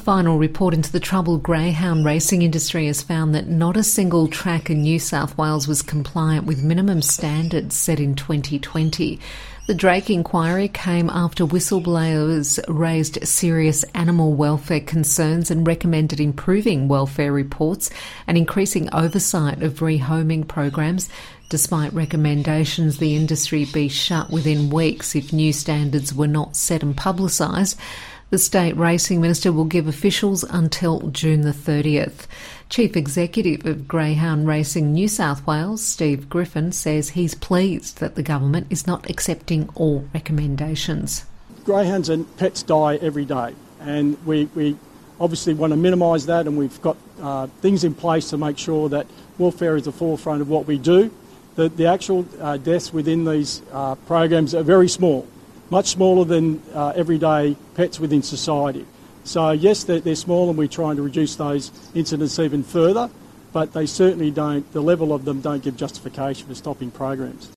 final report into the troubled greyhound racing industry has found that not a single track in New South Wales was compliant with minimum standards set in 2020. The Drake inquiry came after whistleblowers raised serious animal welfare concerns and recommended improving welfare reports and increasing oversight of rehoming programs. Despite recommendations the industry be shut within weeks if new standards were not set and publicised, the State Racing Minister will give officials until June the 30th. Chief Executive of Greyhound Racing New South Wales, Steve Griffin, says he's pleased that the government is not accepting all recommendations. Greyhounds and pets die every day, and we obviously want to minimise that, and we've got things in place to make sure that welfare is the forefront of what we do. The actual deaths within these programs are very small. Much smaller than everyday pets within society. So yes, they're small and we're trying to reduce those incidents even further, but they certainly don't, the level of them don't give justification for stopping programs.